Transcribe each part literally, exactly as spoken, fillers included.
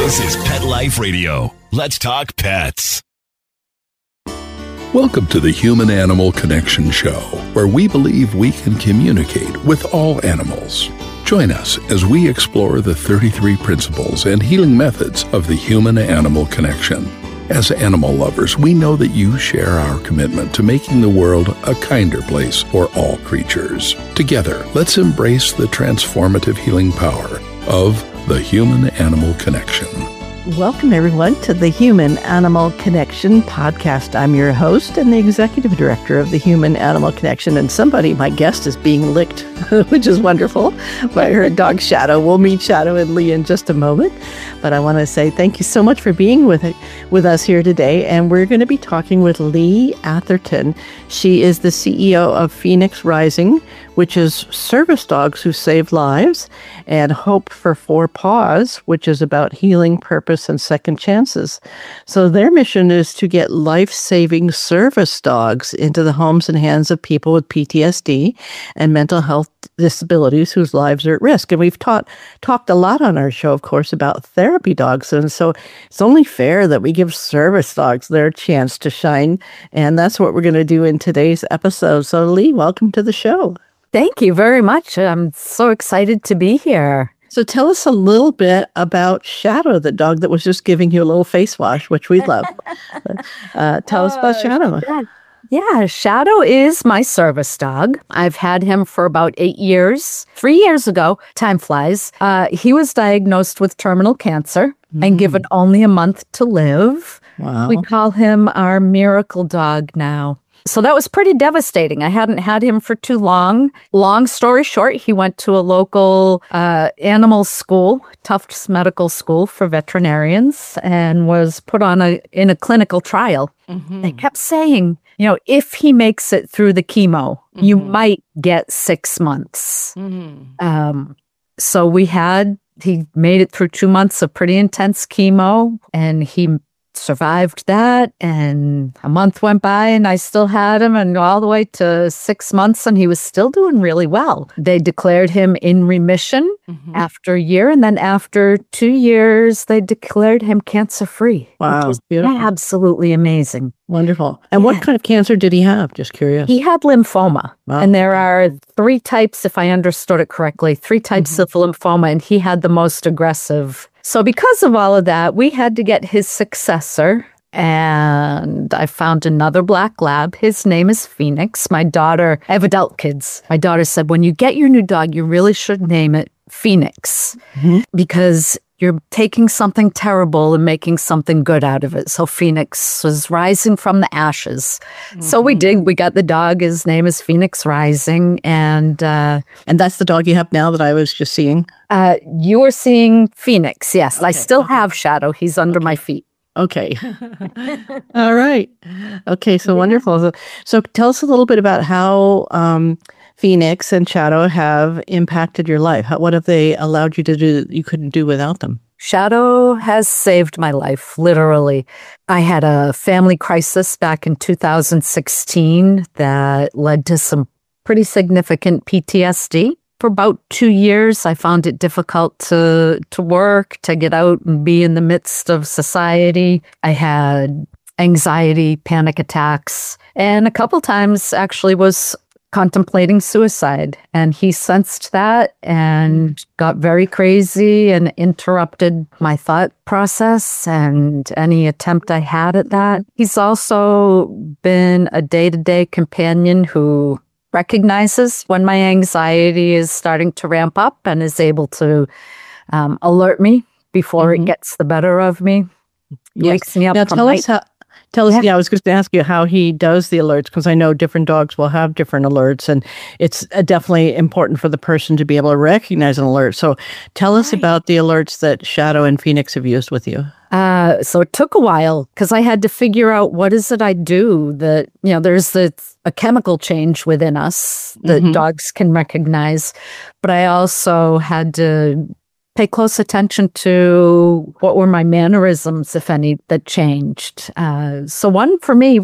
This is Pet Life Radio. Let's talk pets. Welcome to the Human Animal Connection Show, where we believe we can communicate with all animals. Join us as we explore the thirty-three principles and healing methods of the human-animal connection. As animal lovers, we know that you share our commitment to making the world a kinder place for all creatures. Together, let's embrace the transformative healing power of the human-animal connection. Welcome, everyone, to the Human Animal Connection podcast. I'm your host and the executive director of the Human Animal Connection. And somebody, my guest, is being licked, which is wonderful, by her dog, Shadow. We'll meet Shadow and Lee in just a moment. But I want to say thank you so much for being with with us here today. And we're going to be talking with Lee Atherton. She is the C E O of Phoenix Rising, which is service dogs who save lives, and Hope for Four Paws, which is about healing, purpose, and second chances. So their mission is to get life-saving service dogs into the homes and hands of people with P T S D and mental health disabilities whose lives are at risk. And we've taught, talked a lot on our show, of course, about therapy dogs. And so it's only fair that we give service dogs their chance to shine. And that's what we're going to do in today's episode. So Lee, welcome to the show. Thank you very much. I'm so excited to be here. So tell us a little bit about Shadow, the dog that was just giving you a little face wash, which we love. uh, tell us about Shadow. Yeah. yeah, Shadow is my service dog. I've had him for about eight years. Three years ago, time flies, uh, he was diagnosed with terminal cancer mm. and given only a month to live. Wow. We call him our miracle dog now. So that was pretty devastating. I hadn't had him for too long. Long story short, he went to a local uh, animal school, Tufts Medical School for veterinarians, and was put on a in a clinical trial. Mm-hmm. They kept saying, you know, if he makes it through the chemo, mm-hmm. you might get six months. Mm-hmm. Um, so we had, he made it through two months of pretty intense chemo, and he survived that, and a month went by and I still had him, and all the way to six months and he was still doing really well. They declared him in remission mm-hmm. after a year, and then after two years they declared him cancer-free. Wow, which was beautiful. Absolutely amazing. Wonderful. And yeah. What kind of cancer did he have? Just curious. He had lymphoma. Wow. And there are three types, if I understood it correctly, three types mm-hmm. of lymphoma, and he had the most aggressive. So because of all of that, we had to get his successor, and I found another black lab. His name is Phoenix. My daughter, I have adult kids. My daughter said, when you get your new dog, you really should name it Phoenix mm-hmm. because you're taking something terrible and making something good out of it. So Phoenix was rising from the ashes. Mm-hmm. So we did. We got the dog. His name is Phoenix Rising. And uh, and that's the dog you have now that I was just seeing? Uh, you were seeing Phoenix, yes. Okay. I still have Shadow. He's under okay. my feet. Okay. All right. Okay, so yeah. Wonderful. So, so tell us a little bit about how um, Phoenix and Shadow have impacted your life. How, what have they allowed you to do that you couldn't do without them? Shadow has saved my life, literally. I had a family crisis back in two thousand sixteen that led to some pretty significant P T S D. For about two years, I found it difficult to to work, to get out and be in the midst of society. I had anxiety, panic attacks, and a couple times actually was contemplating suicide. And he sensed that and got very crazy and interrupted my thought process and any attempt I had at that. He's also been a day-to-day companion who recognizes when my anxiety is starting to ramp up and is able to um, alert me before mm-hmm. it gets the better of me. He yes. wakes me up. Now from tell my- us how. Tell us, yeah. yeah, I was going to ask you how he does the alerts, because I know different dogs will have different alerts, and it's uh, definitely important for the person to be able to recognize an alert. So tell us right. about the alerts that Shadow and Phoenix have used with you. Uh, so it took a while because I had to figure out what is it I do that, you know, there's the, a chemical change within us that mm-hmm. dogs can recognize. But I also had to pay close attention to what were my mannerisms, if any, that changed. Uh, so one for me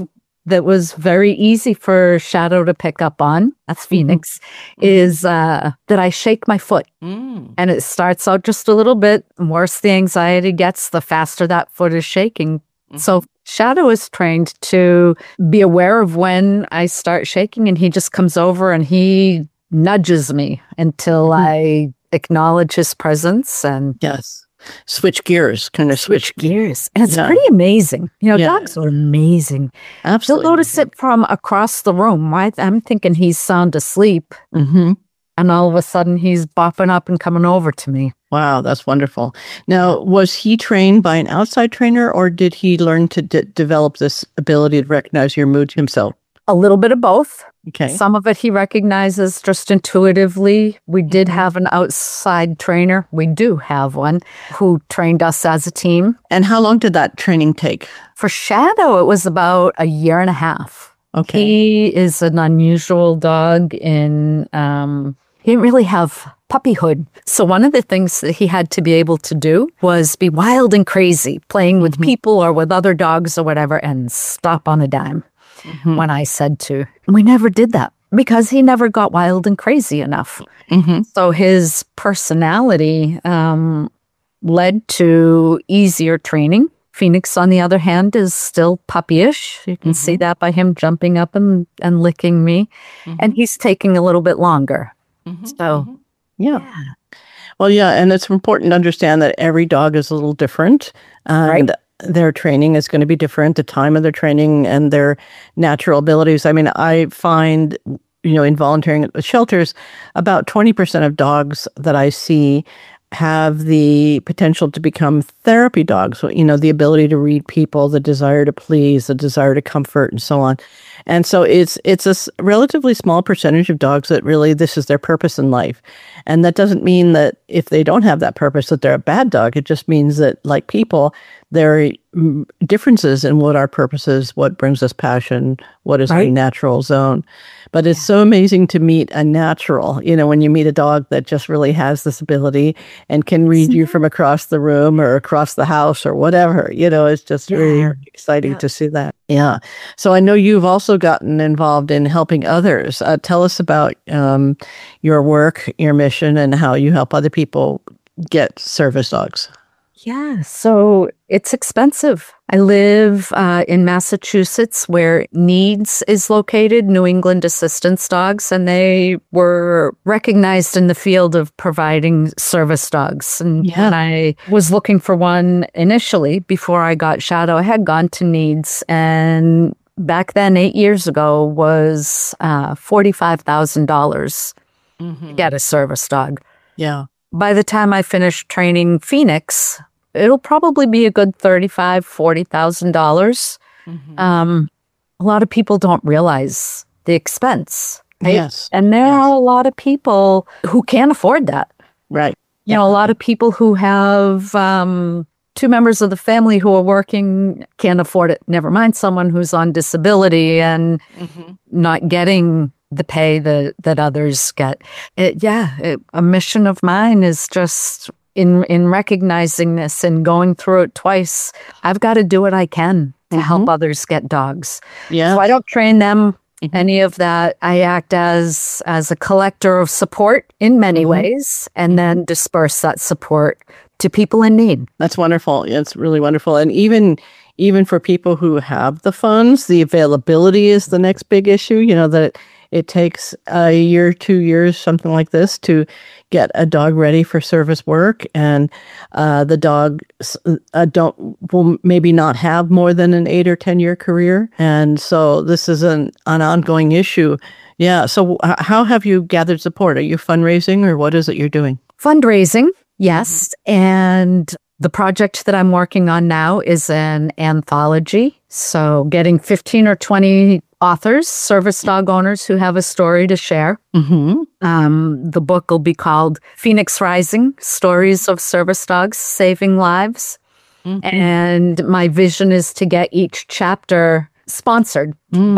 that was very easy for Shadow to pick up on, that's Phoenix, mm-hmm. is uh, that I shake my foot. Mm. And it starts out just a little bit. The worse the anxiety gets, the faster that foot is shaking. Mm-hmm. So Shadow is trained to be aware of when I start shaking, and he just comes over and he nudges me until mm-hmm. I acknowledge his presence. And yes. Switch gears, kind of switch, switch gears. And it's yeah. pretty amazing. You know, yeah. dogs are amazing. Absolutely. He'll notice it from across the room. Right? I'm thinking he's sound asleep. Mm-hmm. And all of a sudden he's bopping up and coming over to me. Wow, that's wonderful. Now, was he trained by an outside trainer, or did he learn to d- develop this ability to recognize your mood himself? A little bit of both. Okay. Some of it he recognizes just intuitively. We did have an outside trainer. We do have one who trained us as a team. And how long did that training take? For Shadow, it was about a year and a half. Okay. He is an unusual dog in, um, he didn't really have puppyhood. So one of the things that he had to be able to do was be wild and crazy, playing with mm-hmm. people or with other dogs or whatever, and stop on a dime. Mm-hmm. When I said to. We never did that because he never got wild and crazy enough. Mm-hmm. So his personality um, led to easier training. Phoenix, on the other hand, is still puppyish. You can mm-hmm. see that by him jumping up and, and licking me. Mm-hmm. And he's taking a little bit longer. Mm-hmm. So, mm-hmm. yeah. yeah. Well, yeah, and it's important to understand that every dog is a little different. And right. their training is going to be different, the time of their training and their natural abilities. I mean, I find, you know, in volunteering at the shelters, about twenty percent of dogs that I see have the potential to become therapy dogs. So, you know, the ability to read people, the desire to please, the desire to comfort, and so on. And so it's it's a relatively small percentage of dogs that really this is their purpose in life. And that doesn't mean that if they don't have that purpose that they're a bad dog. It just means that, like people, there are differences in what our purpose is, what brings us passion, what is right. our natural zone. But it's yeah. so amazing to meet a natural, you know, when you meet a dog that just really has this ability and can read you from across the room or across the house or whatever, you know, it's just yeah. really exciting yeah. to see that. Yeah. So I know you've also gotten involved in helping others. Uh, tell us about um, your work, your mission, and how you help other people get service dogs. Yeah, so it's expensive. I live uh, in Massachusetts, where NEADS is located, New England Assistance Dogs, and they were recognized in the field of providing service dogs. And yeah. when I was looking for one initially, before I got Shadow, I had gone to NEADS, and back then, eight years ago, was uh, forty-five thousand dollars mm-hmm. to get a service dog. Yeah. By the time I finished training Phoenix, it'll probably be a good thirty-five thousand dollars, forty thousand dollars. Mm-hmm. Um, a lot of people don't realize the expense. Right? Yes. And there yes. are a lot of people who can't afford that. Right. You yeah. know, a lot of people who have um, two members of the family who are working can't afford it. Never mind someone who's on disability and mm-hmm. not getting the pay that, that others get. It, yeah, it, a mission of mine is just in in recognizing this and going through it twice. I've got to do what I can to mm-hmm. help others get dogs. Yeah. So I don't train them mm-hmm. any of that. I act as as a collector of support in many mm-hmm. ways, and then disperse that support to people in need. That's wonderful. It's really wonderful. And even even for people who have the funds, the availability is the next big issue. You know, that it takes a year, two years, something like this, to get a dog ready for service work. And uh, the dog uh, don't will maybe not have more than an eight or ten year career. And so this is an, an ongoing issue. Yeah. So uh, how have you gathered support? Are you fundraising, or what is it you're doing? Fundraising, yes. Mm-hmm. And the project that I'm working on now is an anthology. So getting fifteen or twenty authors, service dog owners who have a story to share. Mm-hmm. Um, the book will be called Phoenix Rising, Stories of Service Dogs Saving Lives. Mm-hmm. And my vision is to get each chapter sponsored mm.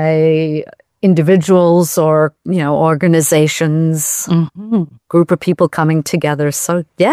by individuals or, you know, organizations, mm-hmm. group of people coming together. So, yeah.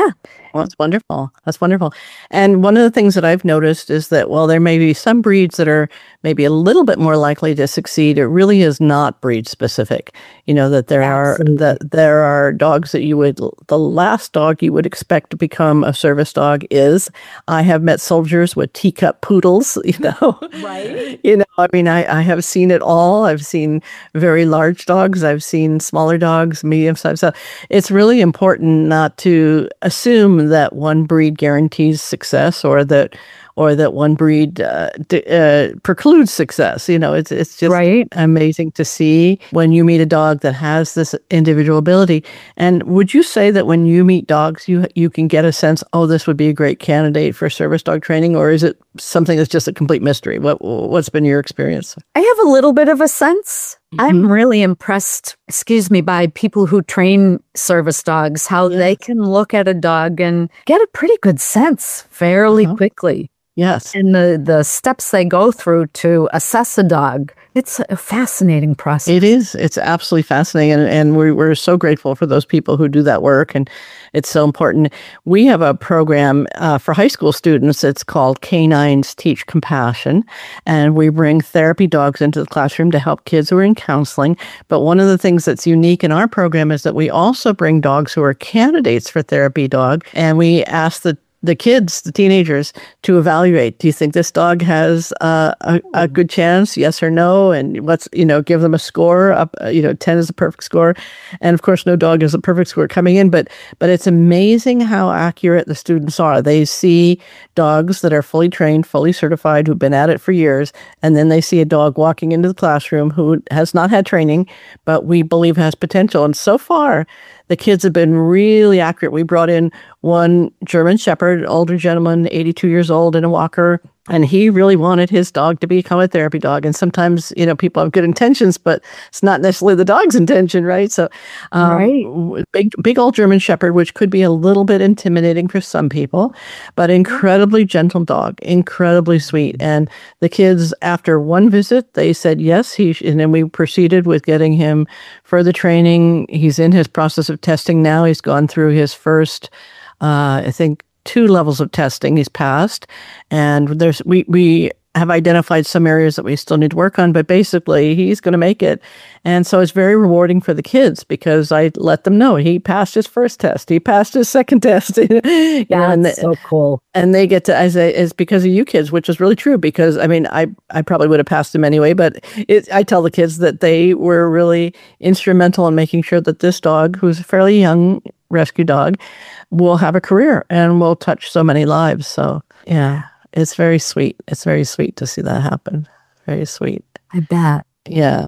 Well, that's wonderful. That's wonderful. And one of the things that I've noticed is that while there may be some breeds that are maybe a little bit more likely to succeed, it really is not breed specific. You know, that there Absolutely. are that there are dogs that you would the last dog you would expect to become a service dog is. I have met soldiers with teacup poodles, you know. Right. You know, I mean, I, I have seen it all. I've seen very large dogs. I've seen smaller dogs, medium sized. So it's really important not to assume that one breed guarantees success or that or that one breed uh, d- uh, precludes success. You know, it's it's just Right. amazing to see when you meet a dog that has this individual ability. And would you say that when you meet dogs, you you can get a sense, oh, this would be a great candidate for service dog training, or is it something that's just a complete mystery? What what's been your experience? I have a little bit of a sense. Mm-hmm. I'm really impressed, excuse me, by people who train service dogs, how Yes. they can look at a dog and get a pretty good sense fairly Uh-huh. quickly. Yes. And the, the steps they go through to assess a dog, it's a fascinating process. It is. It's absolutely fascinating. And, and we're, we're so grateful for those people who do that work. And it's so important. We have a program uh, for high school students. It's called Canines Teach Compassion. And we bring therapy dogs into the classroom to help kids who are in counseling. But one of the things that's unique in our program is that we also bring dogs who are candidates for therapy dog. And we ask the the kids, the teenagers, to evaluate. Do you think this dog has uh, a, a good chance? Yes or no? And let's, you know, give them a score. Up, uh, you know, ten is a perfect score, and of course, no dog is a perfect score coming in. But but it's amazing how accurate the students are. They see dogs that are fully trained, fully certified, who've been at it for years, and then they see a dog walking into the classroom who has not had training, but we believe has potential. And so far, the kids have been really accurate. We brought in one German Shepherd, older gentleman, eighty-two years old, in a walker, and he really wanted his dog to become a therapy dog. And sometimes, you know, people have good intentions, but it's not necessarily the dog's intention, right? So, um, Right. big, big old German Shepherd, which could be a little bit intimidating for some people, but incredibly gentle dog, incredibly sweet. And the kids, after one visit, they said yes. He sh- and then we proceeded with getting him further training. He's in his process of testing now. He's gone through his first, uh, I think, two levels of testing he's passed. And there's we we have identified some areas that we still need to work on, but basically he's going to make it. And so it's very rewarding for the kids because I let them know he passed his first test, he passed his second test. you know, and That's the- so cool. and they get to, as I, it's because of you kids, which is really true because, I mean, I, I probably would have passed them anyway, but it, I tell the kids that they were really instrumental in making sure that this dog, who's a fairly young rescue dog, will have a career and will touch so many lives. So, yeah, it's very sweet. It's very sweet to see that happen. Very sweet. I bet. Yeah.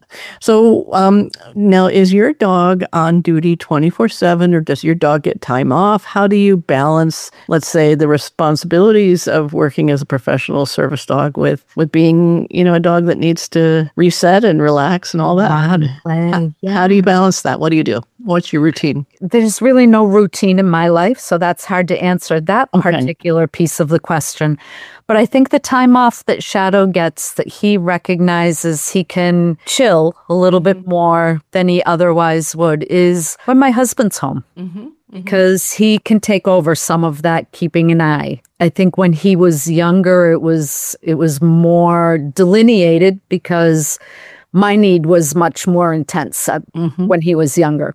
So um, now, is your dog on duty twenty-four seven, or does your dog get time off? How do you balance, let's say, the responsibilities of working as a professional service dog with with being, you know, a dog that needs to reset and relax and all that? How do, how, Yeah. how do you balance that? What do you do? What's your routine? There's really no routine in my life, so that's hard to answer that Okay. particular piece of the question. But I think the time off that Shadow gets, that he recognizes he can chill a little bit more than he otherwise would, is when my husband's home. Because he can take over some of that keeping an eye. I think when he was younger, it was it was more delineated because my need was much more intense uh, when he was younger.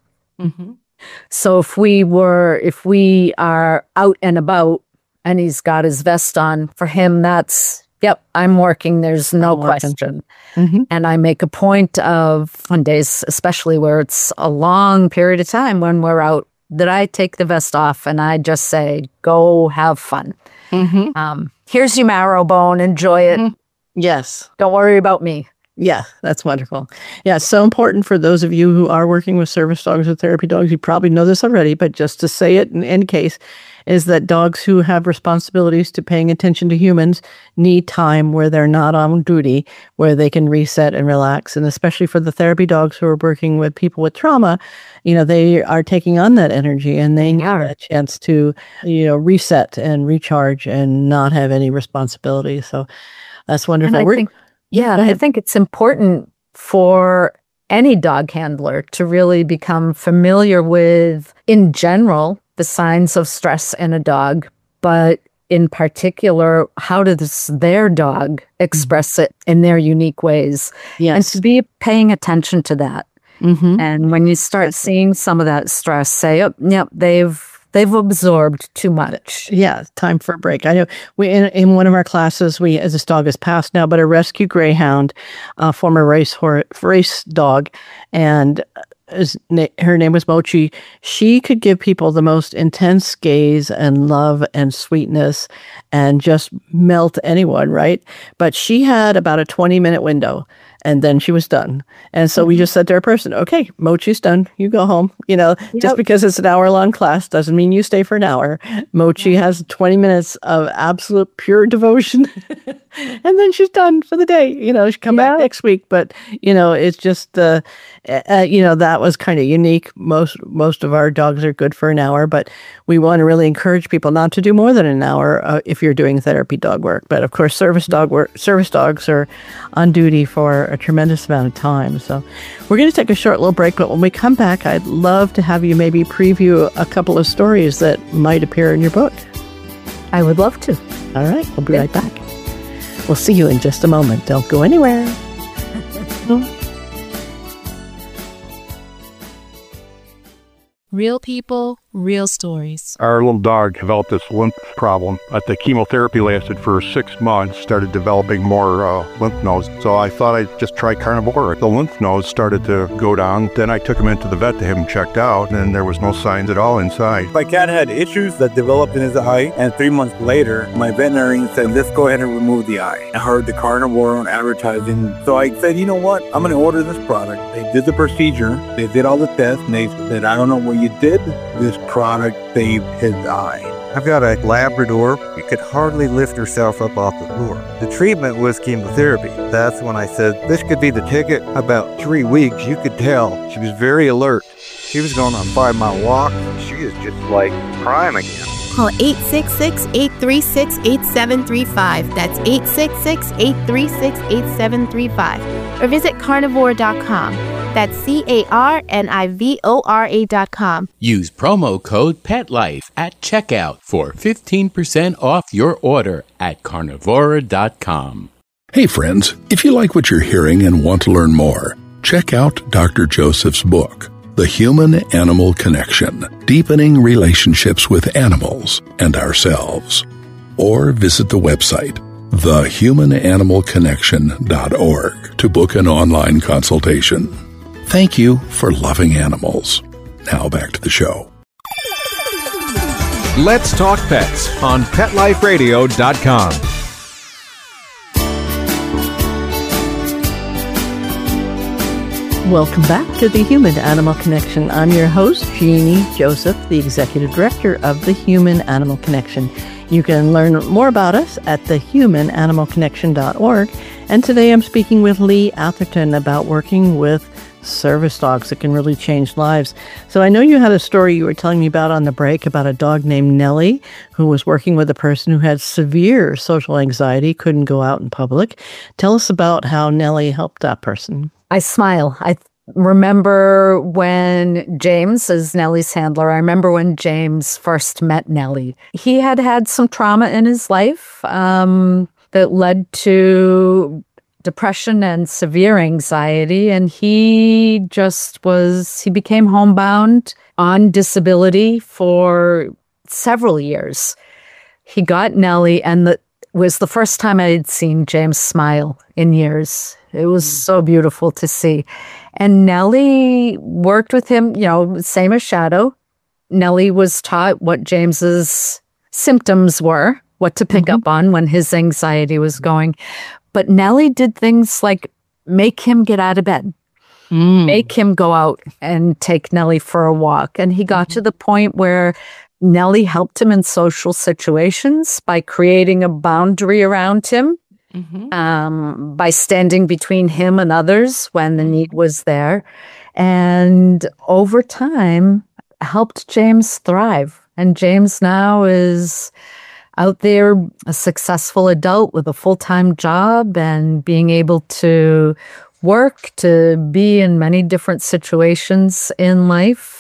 So if we were, if we are out and about and he's got his vest on, for him, that's, yep, I'm working. There's no I'm working. question. Mhm. And I make a point of, on days, especially where it's a long period of time when we're out, that I take the vest off and I just say, go have fun. Mhm. Um, here's your marrow bone. Enjoy it. Yes. Don't worry about me. Yeah, that's wonderful. Yeah, it's so important for those of you who are working with service dogs or therapy dogs. You probably know this already, but just to say it in any case, is that dogs who have responsibilities to paying attention to humans need time where they're not on duty, where they can reset and relax. And especially for the therapy dogs who are working with people with trauma, you know, they are taking on that energy and they need are. a chance to, you know, reset and recharge and not have any responsibility. So that's wonderful. And I We're- think, yeah, Go I ahead. think it's important for any dog handler to really become familiar with, in general, the signs of stress in a dog, but in particular, how does their dog express it in their unique ways? Yes. And to be paying attention to that. Mm-hmm. And when you start seeing some of that stress, say, oh, yep, they've they've absorbed too much. Yeah, time for a break. I know we in, in one of our classes, we as this dog is passed now, but a rescue greyhound, uh, former race hor- race dog, and his na- her name was Mochi. She could give people the most intense gaze and love and sweetness and just melt anyone, right? But she had about a twenty minute window and then she was done. And so mm-hmm. we just said to our person, okay, Mochi's done. You go home. You know, yep. Just because it's an hour long class doesn't mean you stay for an hour. Mochi yeah. has twenty minutes of absolute pure devotion. And then she's done for the day. You know, she'll come yeah. back next week. But, you know, it's just, uh, uh, you know, that was kind of unique. Most most of our dogs are good for an hour, but we want to really encourage people not to do more than an hour uh, if you're doing therapy dog work. But of course, service dog work, service dogs are on duty for a tremendous amount of time. So we're going to take a short little break. But when we come back, I'd love to have you maybe preview a couple of stories that might appear in your book. I would love to. All right. We'll be yeah. right back. We'll see you in just a moment. Don't go anywhere. Real people, real stories. Our little dog developed this lymph problem. But the chemotherapy lasted for six months, started developing more uh, lymph nodes. So I thought I'd just try Carnivora. The lymph nodes started to go down. Then I took him into the vet to have him checked out, and there was no signs at all inside. My cat had issues that developed in his eye, and three months later, my veterinarian said, let's go ahead and remove the eye. I heard the Carnivora on advertising, so I said, you know what? I'm going to order this product. They did the procedure. They did all the tests, and they said, I don't know what you did. This product saved his eye. I've got a Labrador. She could hardly lift herself up off the floor. The treatment was chemotherapy. That's when I said, this could be the ticket. About three weeks, you could tell she was very alert. She was going on a five-mile walk. She is just like prime again. Call eight six six, eight three six, eight seven three five. That's eight six six, eight three six, eight seven three five. Or visit carnivore dot com. That's C A R N I V O R A dot com. Use promo code PETLIFE at checkout for fifteen percent off your order at carnivora dot com. Hey friends, if you like what you're hearing and want to learn more, check out Doctor Joseph's book, The Human-Animal Connection, Deepening Relationships with Animals and Ourselves. Or visit the website, the human animal connection dot org, to book an online consultation. Thank you for loving animals. Now back to the show. Let's Talk Pets on pet life radio dot com. Welcome back to the Human Animal Connection. I'm your host, Jeannie Joseph, the Executive Director of the Human Animal Connection. You can learn more about us at the human animal connection dot org. And today I'm speaking with Lee Atherton about working with service dogs that can really change lives. So I know you had a story you were telling me about on the break about a dog named Nellie who was working with a person who had severe social anxiety, couldn't go out in public. Tell us about how Nellie helped that person. I smile. I remember when James is Nellie's handler. I remember when James first met Nellie. He had had some trauma in his life um, that led to depression and severe anxiety. And he just was, he became homebound on disability for several years. He got Nellie, and it was the first time I had seen James smile in years. It was so beautiful to see. And Nellie worked with him, you know, same as Shadow. Nellie was taught what James's symptoms were, what to pick mm-hmm. up on when his anxiety was going. But Nellie did things like make him get out of bed, mm. make him go out and take Nellie for a walk. And he got mm-hmm. to the point where Nellie helped him in social situations by creating a boundary around him, mm-hmm. um, by standing between him and others when the need was there. And over time, helped James thrive. And James now is out there, a successful adult with a full-time job and being able to work, to be in many different situations in life.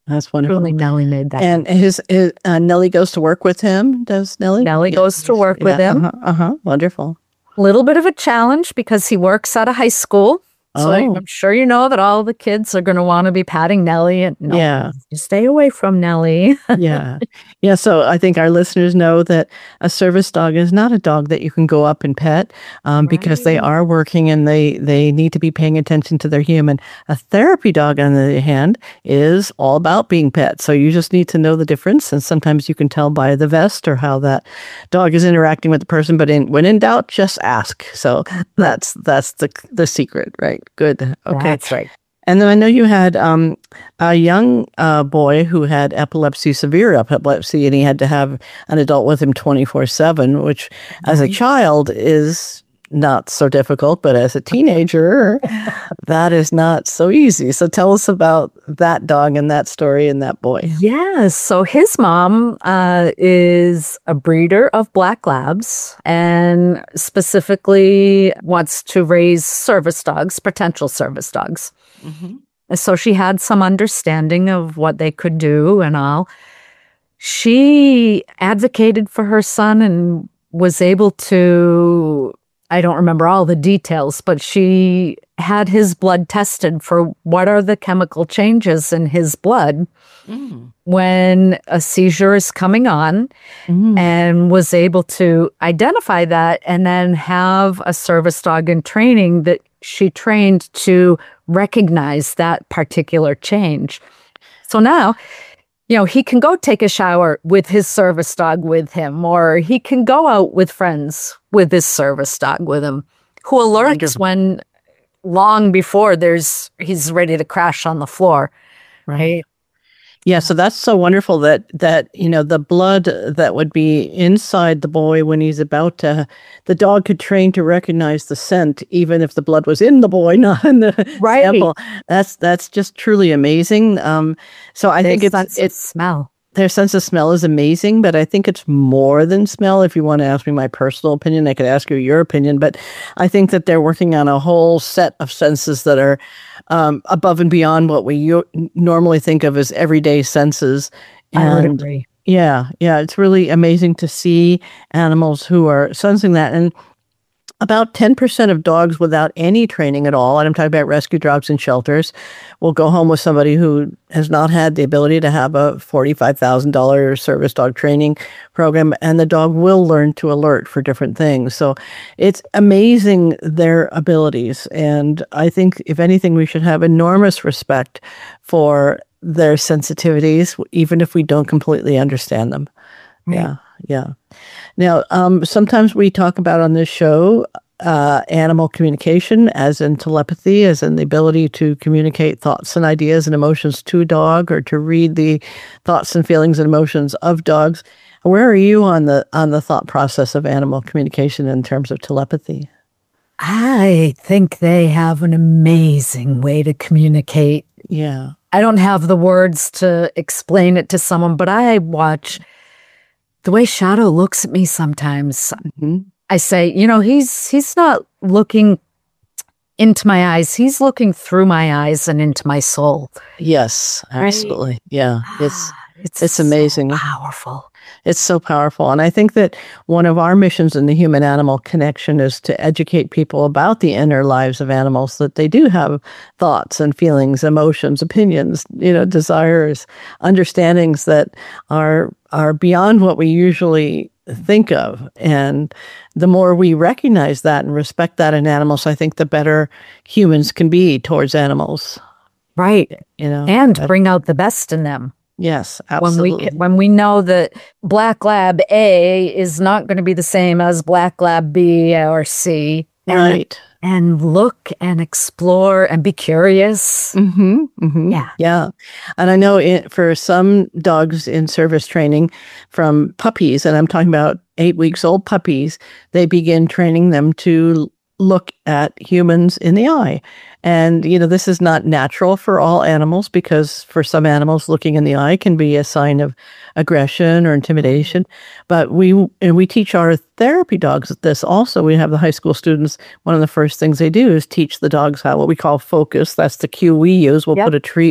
That's wonderful. Truly, Nellie made that. And his, his uh, Nellie goes to work with him. Does Nellie? Nellie yeah. goes to work yeah, with him. Uh-huh, uh-huh. Wonderful. A little bit of a challenge because he works out of high school. So Oh. I'm sure you know that all the kids are going to want to be patting Nellie. And no, Yeah. you stay away from Nellie. Yeah. Yeah. So I think our listeners know that a service dog is not a dog that you can go up and pet um, because they are working and they, they need to be paying attention to their human. A therapy dog, on the other hand, is all about being pet. So you just need to know the difference. And sometimes you can tell by the vest or how that dog is interacting with the person. But in, when in doubt, just ask. So that's that's the the secret, right? Good. Okay. That's right. And then I know you had um, a young uh, boy who had epilepsy, severe epilepsy, and he had to have an adult with him twenty-four seven, which as a child is not so difficult, but as a teenager, that is not so easy. So tell us about that dog and that story and that boy. Yes. So his mom uh, is a breeder of black labs and specifically wants to raise service dogs, potential service dogs. Mm-hmm. So she had some understanding of what they could do and all. She advocated for her son and was able to, I don't remember all the details, but she had his blood tested for what are the chemical changes in his blood mm. when a seizure is coming on mm. and was able to identify that and then have a service dog in training that she trained to recognize that particular change. So now, you know, he can go take a shower with his service dog with him, or he can go out with friends with his service dog with him, who alerts when long before there's he's ready to crash on the floor, right? Yeah, so that's so wonderful that, that, you know, the blood that would be inside the boy when he's about to, the dog could train to recognize the scent, even if the blood was in the boy, not in the right. sample. That's, that's just truly amazing. Um, so I Their think it's, sense it's of smell. Their sense of smell is amazing, but I think it's more than smell. If you want to ask me my personal opinion, I could ask you your opinion, but I think that they're working on a whole set of senses that are um, above and beyond what we u- normally think of as everyday senses. And I would agree. Yeah, yeah, it's really amazing to see animals who are sensing that. And about ten percent of dogs without any training at all, and I'm talking about rescue dogs in shelters, will go home with somebody who has not had the ability to have a forty-five thousand dollars service dog training program, and the dog will learn to alert for different things. So it's amazing their abilities. And I think, if anything, we should have enormous respect for their sensitivities, even if we don't completely understand them. Right. Yeah, yeah. Now, um, sometimes we talk about on this show uh, animal communication, as in telepathy, as in the ability to communicate thoughts and ideas and emotions to a dog, or to read the thoughts and feelings and emotions of dogs. Where are you on the on the thought process of animal communication in terms of telepathy? I think they have an amazing way to communicate. Yeah. I don't have the words to explain it to someone, but I watch the way Shadow looks at me sometimes. Mm-hmm. I say, you know, he's he's not looking into my eyes. He's looking through my eyes and into my soul. Yes, absolutely. Right? Yeah, it's it's it's amazing. So powerful. It's so powerful. And I think that one of our missions in the human-animal connection is to educate people about the inner lives of animals, that they do have thoughts and feelings, emotions, opinions, you know, desires, understandings that are are beyond what we usually think of. And the more we recognize that and respect that in animals, I think the better humans can be towards animals. Right. You know, and bring out the best in them. Yes, absolutely. When we when we know that Black Lab A is not going to be the same as Black Lab B or C, and, right? And look and explore and be curious. Mm-hmm, mm-hmm. Yeah, yeah. And I know it, for some dogs in service training, from puppies, and I'm talking about eight weeks old puppies, they begin training them to look at humans in the eye. And, you know, this is not natural for all animals, because for some animals, looking in the eye can be a sign of aggression or intimidation. But we and we teach our therapy dogs this also. We have the high school students, one of the first things they do is teach the dogs how, what we call focus. That's the cue we use. We'll yep. put a treat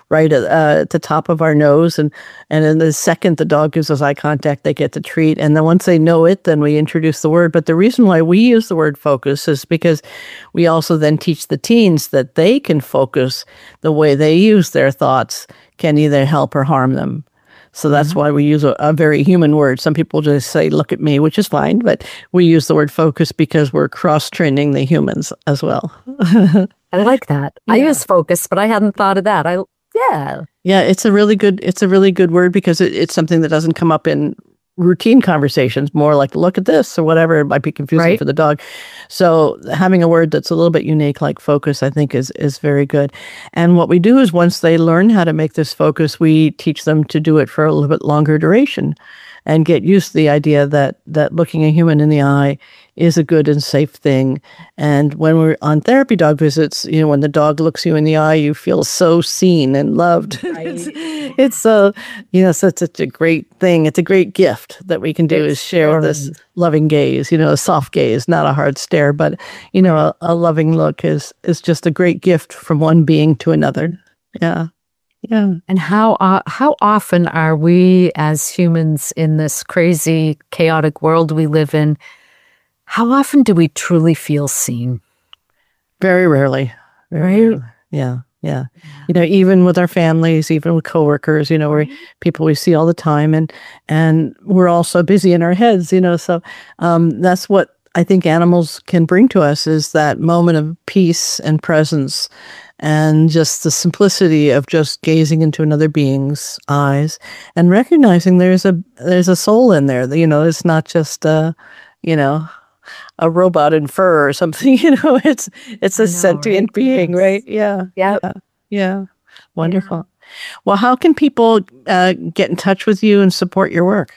right at, uh, at the top of our nose. And, and in the second the dog gives us eye contact, they get the treat. And then once they know it, then we introduce the word. But the reason why we use the word focus is because we also then teach the teens that they can focus the way they use their thoughts can either help or harm them. So that's mm-hmm. why we use a, a very human word. Some people just say, look at me, which is fine. But we use the word focus because we're cross-training the humans as well. I like that. Yeah. I use focus, but I hadn't thought of that. I Yeah. Yeah, it's a really good, it's a really good word because it, it's something that doesn't come up in routine conversations, more like, look at this or whatever. It might be confusing right. for the dog. So having a word that's a little bit unique like focus, I think is is very good. And what we do is once they learn how to make this focus, we teach them to do it for a little bit longer duration and get used to the idea that that looking a human in the eye is a good and safe thing. And when we're on therapy dog visits, you know, when the dog looks you in the eye, you feel so seen and loved. Right. it's it's so, you know, such, such a great thing. It's a great gift that we can do it's is share sure. this loving gaze, you know, a soft gaze, not a hard stare, but, you know, a, a loving look is is just a great gift from one being to another. Yeah. Yeah. And how uh, how often are we as humans in this crazy, chaotic world we live in, how often do we truly feel seen? Very rarely. Very rarely. Yeah. Yeah. You know, even with our families, even with coworkers, you know, we're people we see all the time and and we're all so busy in our heads, you know, so um, that's what I think animals can bring to us is that moment of peace and presence and just the simplicity of just gazing into another being's eyes and recognizing there's a there's a soul in there. You know, it's not just a, you know, a robot in fur or something. You know, it's it's a know, sentient right? being, right? Yeah, yep. yeah, yeah. Wonderful. Yeah. Well, how can people uh, get in touch with you and support your work?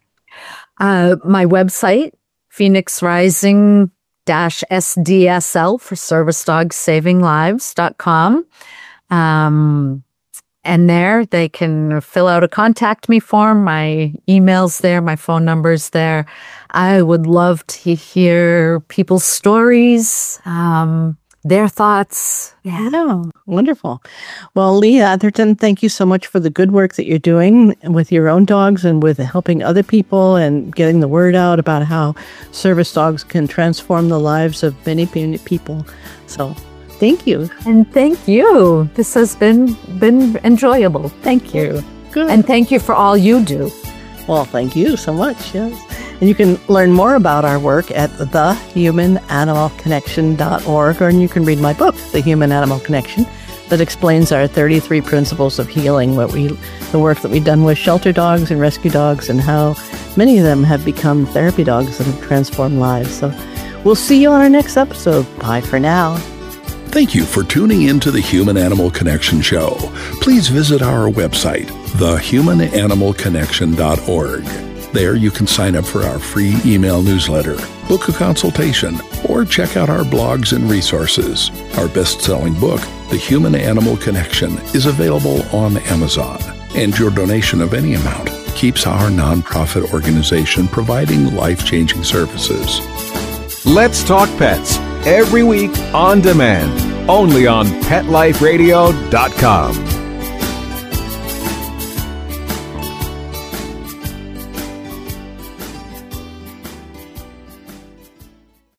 Uh, my website, Phoenix Rising. dash S D S L for service dogs saving lives dot com. Um, and there they can fill out a contact me form. My email's there, my phone number's there. I would love to hear people's stories, um, their thoughts. Yeah. Oh, wonderful. Well, Lee Atherton, thank you so much for the good work that you're doing with your own dogs and with helping other people and getting the word out about how service dogs can transform the lives of many people. So thank you. And thank you. This has been, been enjoyable. Thank you. Good. And thank you for all you do. Well, thank you so much. Yes. And you can learn more about our work at the human animal connection dot org, or you can read my book, The Human Animal Connection, that explains our thirty-three principles of healing, what we, the work that we've done with shelter dogs and rescue dogs, and how many of them have become therapy dogs that have transformed lives. So we'll see you on our next episode. Bye for now. Thank you for tuning in to the Human Animal Connection Show. Please visit our website, the human animal connection dot org. There you can sign up for our free email newsletter, book a consultation, or check out our blogs and resources. Our best-selling book, The Human Animal Connection, is available on Amazon, and your donation of any amount keeps our nonprofit organization providing life-changing services. Let's Talk Pets, every week on demand, only on pet life radio dot com.